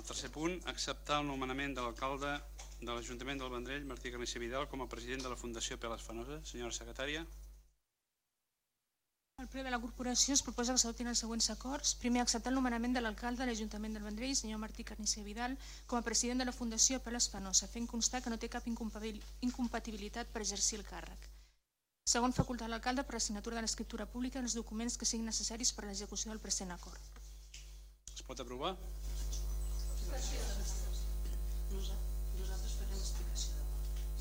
El tercer punt, acceptar el nomenament de l'alcalde de l'Ajuntament del Vendrell, Martí Carnicer Vidal, com a president de la Fundació Peles Fenosa. Senyora secretària. Al ple de la corporació es proposa que s'adoptin els següents acords. Primer, acceptar el nomenament de l'alcalde de l'Ajuntament del Vendrell, senyor Martí Carnicer Vidal, com a president de la Fundació Peles Fenosa, fent constar que no té cap incompatibilitat per exercir el càrrec. Segon, facultar l'alcalde per la signatura de l'escriptura pública dels documents que siguin necessaris per a l'execució del present acord. Es pot aprovar? Nosaltres farem l'explicació de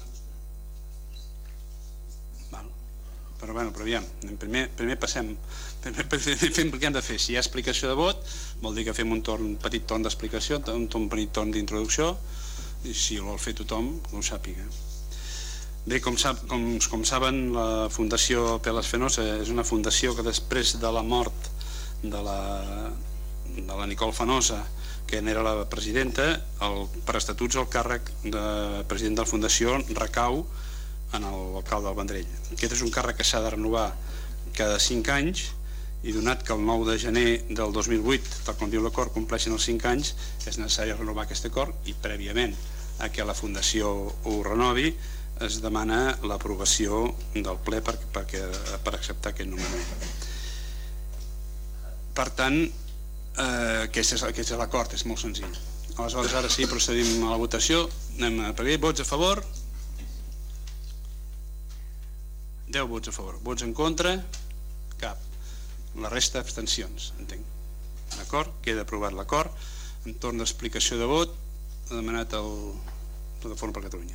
vot. Però aviam, primer passem, primer fem el que hem de fer. Si hi ha explicació de vot, vol dir que fem un petit torn d'explicació, un petit torn d'introducció, i si ho vol fer tothom, que ho sàpiga. Bé, com saben, la Fundació Peles Fenosa és una fundació que després de la mort de la Nicole Fenosa, que n'era la presidenta, per estatuts el càrrec de president de la fundació recau en l'alcalde del Vendrell. Aquest és un càrrec que s'ha de renovar cada 5 anys i donat que el 9 de gener del 2008, tal com diu l'acord, compleixen els 5 anys, és necessari renovar aquest acord i prèviament a que la fundació ho renovi es demana l'aprovació del ple per acceptar aquest nomenament. Per tant, aquest és l'acord, és molt senzill. Aleshores, ara sí, procedim a la votació. Anem a pagar. Vots a favor? 10 vots a favor. Vots en contra? Cap. La resta, abstencions, entenc. D'acord? Queda aprovat l'acord. En torn d'explicació de vot, ha demanat el Plataforma per Catalunya.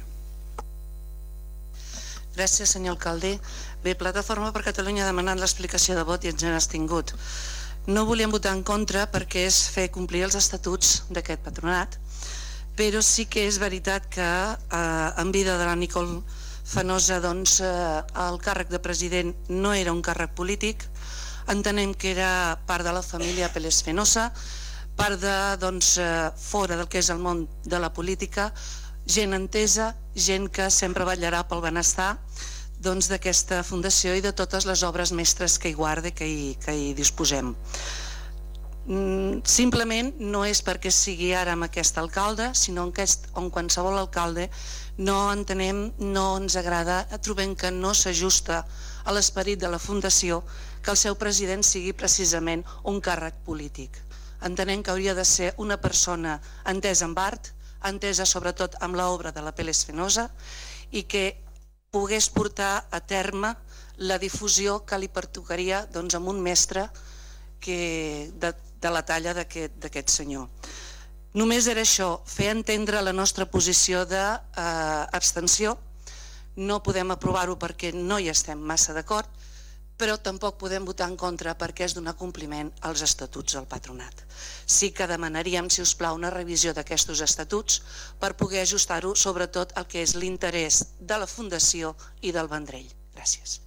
Gràcies, senyor alcalde. Bé, Plataforma per Catalunya ha demanat l'explicació de vot i ens n'ha abstingut. No volíem votar en contra perquè és fer complir els estatuts d'aquest patronat, però sí que és veritat que en vida de la Nicole Fenosa el càrrec de president no era un càrrec polític. Entenem que era part de la família Peles Fenosa, part de fora del que és el món de la política, gent entesa, gent que sempre vetllarà pel benestar d'aquesta fundació i de totes les obres mestres que hi guarda, que hi disposem. Simplement no és perquè sigui ara amb aquest alcalde, sinó que en qualsevol alcalde no entenem, no ens agrada, trobem que no s'ajusta a l'esperit de la fundació que el seu president sigui precisament un càrrec polític. Entenem que hauria de ser una persona entesa en art, entesa sobretot amb l'obra de la Peles Fenosa i que pogués portar a terme la difusió que li pertocaria amb un mestre de la talla d'aquest senyor. Només era això, fer entendre la nostra posició d'abstenció. No podem aprovar-ho perquè no hi estem massa d'acord, però tampoc podem votar en contra perquè és donar compliment als estatuts del patronat. Sí que demanaríem, si us plau, una revisió d'aquests estatuts per poder ajustar-ho sobretot al que és l'interès de la Fundació i del Vendrell. Gràcies.